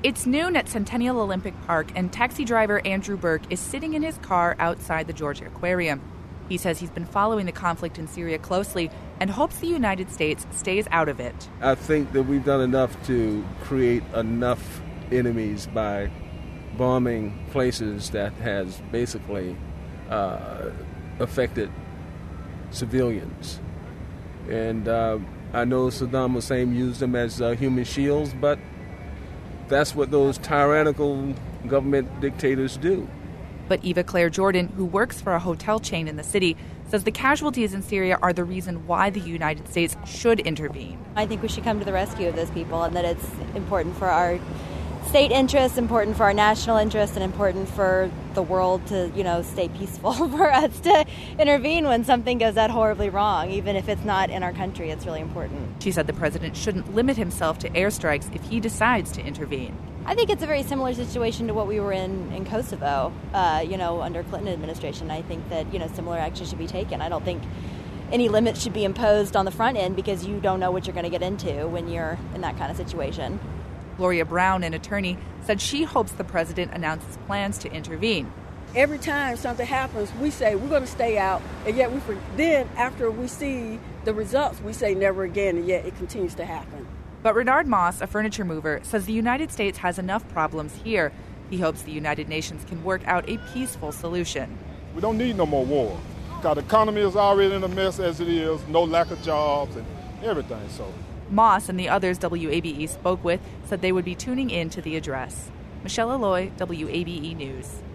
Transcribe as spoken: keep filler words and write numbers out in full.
It's noon at Centennial Olympic Park, and taxi driver Andrew Burke is sitting in his car outside the Georgia Aquarium. He says he's been following the conflict in Syria closely and hopes the United States stays out of it. I think that we've done enough to create enough enemies by bombing places that has basically uh, affected civilians. And uh, I know Saddam Hussein used them as uh, human shields, but that's what those tyrannical government dictators do. But Eva Claire Jordan, who works for a hotel chain in the city, says the casualties in Syria are the reason why the United States should intervene. I think we should come to the rescue of those people, and that it's important for our state interests, important for our national interests, and important for the world to, you know, stay peaceful, for us to intervene when something goes that horribly wrong. Even if it's not in our country, it's really important. She said the president shouldn't limit himself to airstrikes if he decides to intervene. I think it's a very similar situation to what we were in in Kosovo, uh, you know, under Clinton administration. I think that, you know, similar action should be taken. I don't think any limits should be imposed on the front end because you don't know what you're going to get into when you're in that kind of situation. Gloria Brown, an attorney, said she hopes the president announces plans to intervene. Every time something happens, we say we're going to stay out, and yet we then after we see the results, we say never again, and yet it continues to happen. But Renard Moss, a furniture mover, says the United States has enough problems here. He hopes the United Nations can work out a peaceful solution. We don't need no more war. The economy is already in a mess as it is, no lack of jobs and everything. So Moss and the others W A B E spoke with said they would be tuning in to the address. Michelle Alloy, W A B E News.